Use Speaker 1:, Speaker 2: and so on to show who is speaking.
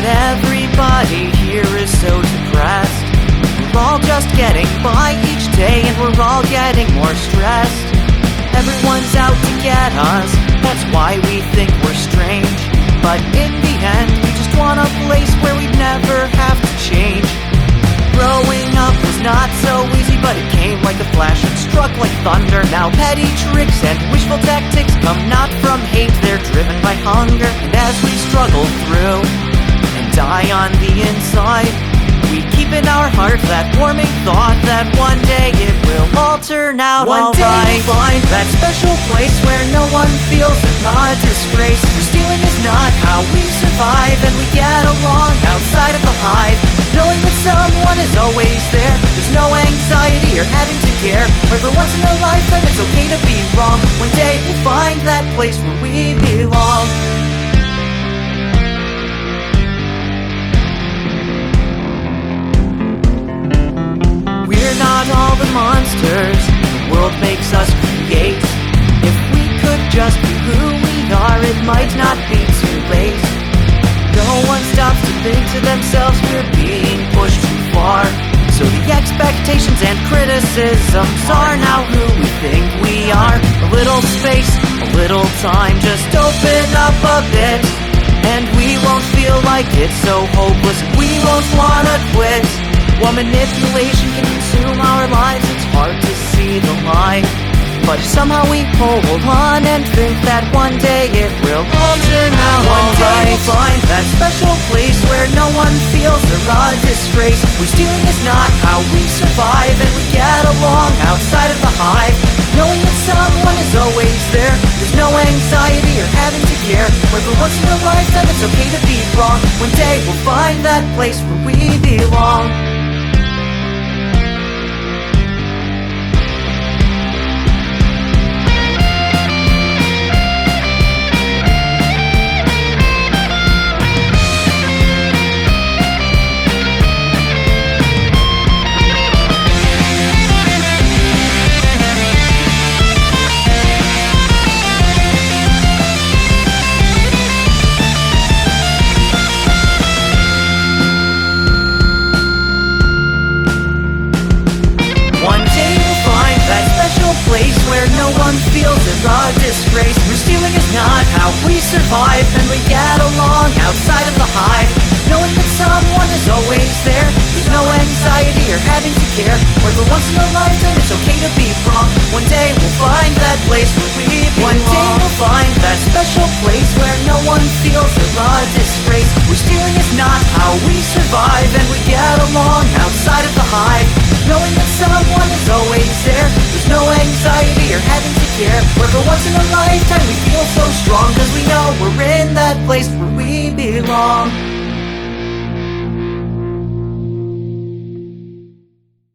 Speaker 1: that everybody here is so depressed. We're all just getting by each day, and we're all getting more stressed. Everyone's out to get us, that's why we think we're strange. But in the end, we just want a place where we'd never have to change. Growing up was not so easy, but it came like a flash and struck like thunder. Now petty tricks and wishful tactics come not from hate, they're driven by hunger. And as we struggle through and die on the inside, we keep in our heart that warming thought that one day it will all turn out alright. One day we'll find that special place where no one feels a disgrace. For stealing is not how we survive, and we get along outside of the hive, knowing that someone is always there. There's no anxiety or having to care, or for once in a lifetime it's okay to be wrong. One day we'll find that place where we belong. We're not all the monsters the world makes us create. If we could just be who we are, it might not be too late. No one stops to think to themselves we're being pushed too far. So the expectations and criticisms are now who we think we are. A little space, a little time, just open up a bit, and we won't feel like it's so hopeless. We won't wanna quit. While manipulation can consume our lives, it's hard to see the light. But if somehow we hold on and think that one day it will all turn out alright. One day we'll find that special place where no one feels they're a disgrace. Where stealing is not how we survive, and we get along outside of the hive, knowing that someone is always there. There's no anxiety or having to care, where for once in a lifetime it's okay to be wrong. One day we'll find that place where we belong. Place where no one feels they're a disgrace. Where stealing is not how we survive, and we get along outside of the hive, knowing that someone is always there. There's no anxiety or having to care, where for once in a lifetime it's okay to be wrong. One day we'll find that place where we belong. One day we'll find that special place where no one feels they're a disgrace. Where stealing is not how we survive, and we get along outside of the hive, knowing that someone is always there. There's no anxiety or having to care, where for once in a lifetime we feel so strong, cause we know we're in that place where we belong.